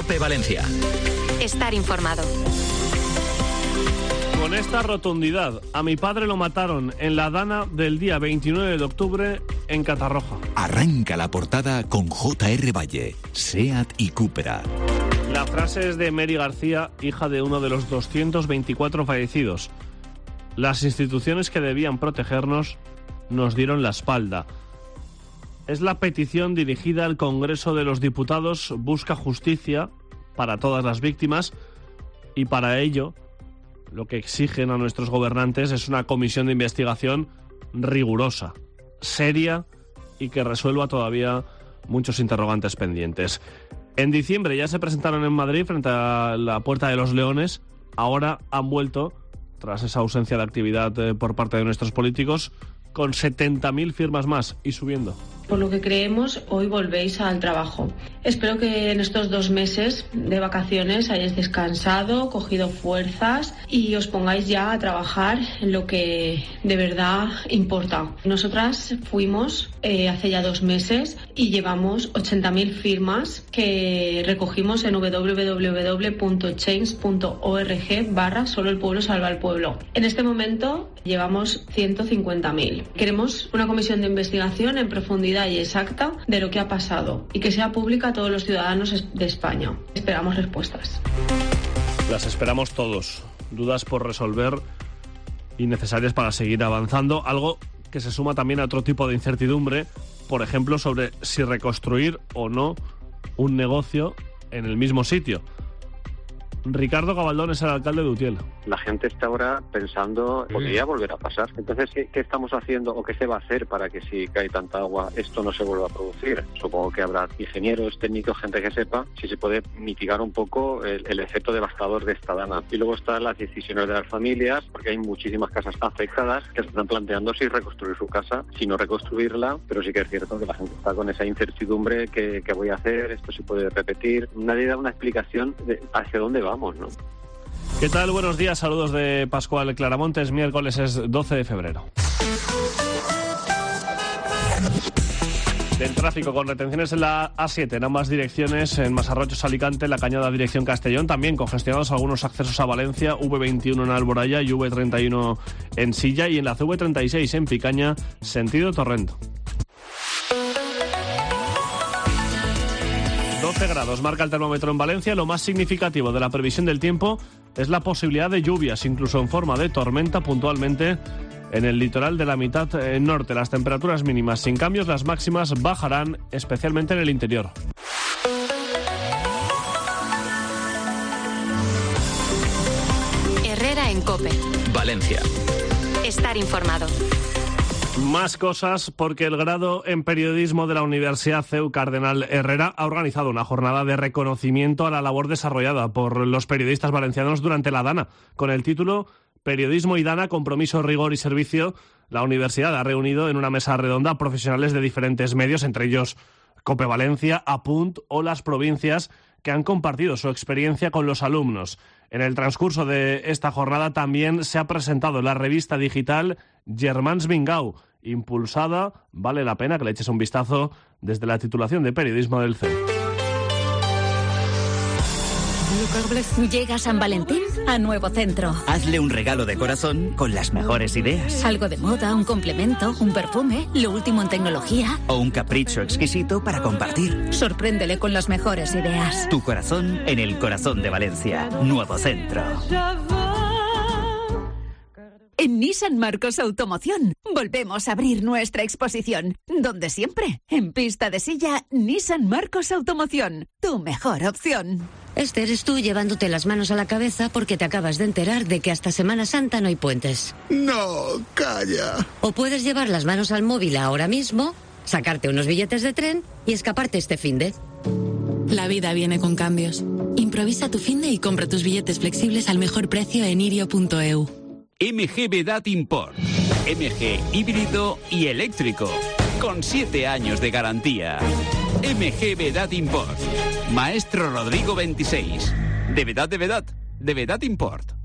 COPE Valencia. Estar informado. Con esta rotundidad, a mi padre lo mataron en la Dana del día 29 de octubre en Catarroja. Arranca la portada con J.R. Valle, SEAT y Cupra. La frase es de Mary García, hija de uno de los 224 fallecidos. Las instituciones que debían protegernos nos dieron la espalda. Es la petición dirigida al Congreso de los Diputados. Busca justicia para todas las víctimas y para ello lo que exigen a nuestros gobernantes es una comisión de investigación rigurosa, seria y que resuelva todavía muchos interrogantes pendientes. En diciembre ya se presentaron en Madrid frente a la Puerta de los Leones. Ahora han vuelto, tras esa ausencia de actividad por parte de nuestros políticos, con 70.000 firmas más y subiendo. Por lo que creemos, hoy volvéis al trabajo. Espero que en estos 2 meses de vacaciones hayáis descansado, cogido fuerzas y os pongáis ya a trabajar en lo que de verdad importa. Nosotras fuimos hace ya 2 meses y llevamos 80.000 firmas que recogimos en www.change.org/solo el pueblo salva al pueblo. En este momento llevamos 150.000. Queremos una comisión de investigación en profundidad y exacta de lo que ha pasado y que sea pública a todos los ciudadanos de España. Esperamos respuestas. Las esperamos todos. Dudas por resolver y necesarias para seguir avanzando. Algo que se suma también a otro tipo de incertidumbre, por ejemplo, sobre si reconstruir o no un negocio en el mismo sitio. Ricardo Gabaldón es el alcalde de Utiel. La gente está ahora pensando, podría volver a pasar. Entonces, ¿qué estamos haciendo o qué se va a hacer para que si cae tanta agua esto no se vuelva a producir? Supongo que habrá ingenieros, técnicos, gente que sepa si se puede mitigar un poco el efecto devastador de esta dana. Y luego están las decisiones de las familias, porque hay muchísimas casas afectadas que se están planteando si reconstruir su casa, si no reconstruirla, pero sí que es cierto que la gente está con esa incertidumbre, ¿qué voy a hacer? ¿Esto se puede repetir? Nadie da una explicación de hacia dónde vamos, ¿no? ¿Qué tal? Buenos días, saludos de Pascual Claramontes. Miércoles es 12 de febrero. Del tráfico con retenciones en la A7 en ambas direcciones, en Masarrochos, Alicante, La Cañada, dirección Castellón, también congestionados algunos accesos a Valencia, V21 en Alboraya y V31 en Silla, y en la CV36 en Picaña, sentido Torrento. 12 grados marca el termómetro en Valencia. Lo más significativo de la previsión del tiempo es la posibilidad de lluvias, incluso en forma de tormenta puntualmente en el litoral de la mitad norte. Las temperaturas mínimas sin cambios, las máximas bajarán, especialmente en el interior. Herrera en COPE. Valencia. Estar informado. Más cosas, porque el grado en periodismo de la Universidad CEU Cardenal Herrera ha organizado una jornada de reconocimiento a la labor desarrollada por los periodistas valencianos durante la Dana. Con el título Periodismo y Dana, compromiso, rigor y servicio, la universidad ha reunido en una mesa redonda a profesionales de diferentes medios, entre ellos COPE Valencia, Apunt o las provincias, que han compartido su experiencia con los alumnos. En el transcurso de esta jornada también se ha presentado la revista digital Germans Vingau, impulsada, vale la pena que le eches un vistazo, desde la titulación de periodismo del CEU. Llega San Valentín a Nuevo Centro. Hazle un regalo de corazón con las mejores ideas. Algo de moda, un complemento, un perfume, lo último en tecnología. O un capricho exquisito para compartir. Sorpréndele con las mejores ideas. Tu corazón en el corazón de Valencia. Nuevo Centro. En Nissan Marcos Automoción volvemos a abrir nuestra exposición. Donde siempre, en pista de silla, Nissan Marcos Automoción. Tu mejor opción. Este eres tú llevándote las manos a la cabeza porque te acabas de enterar de que hasta Semana Santa no hay puentes. No, calla. O puedes llevar las manos al móvil ahora mismo, sacarte unos billetes de tren y escaparte este finde. La vida viene con cambios. Improvisa tu finde y compra tus billetes flexibles al mejor precio en irio.eu. MG Vedat Import. MG híbrido y eléctrico. Con 7 años de garantía. MG Vedat Import. Maestro Rodrigo 26. De Vedat Import.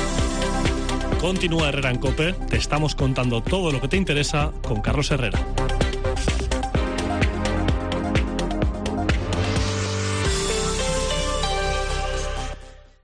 Continúa Herrera en COPE. Te estamos contando todo lo que te interesa con Carlos Herrera.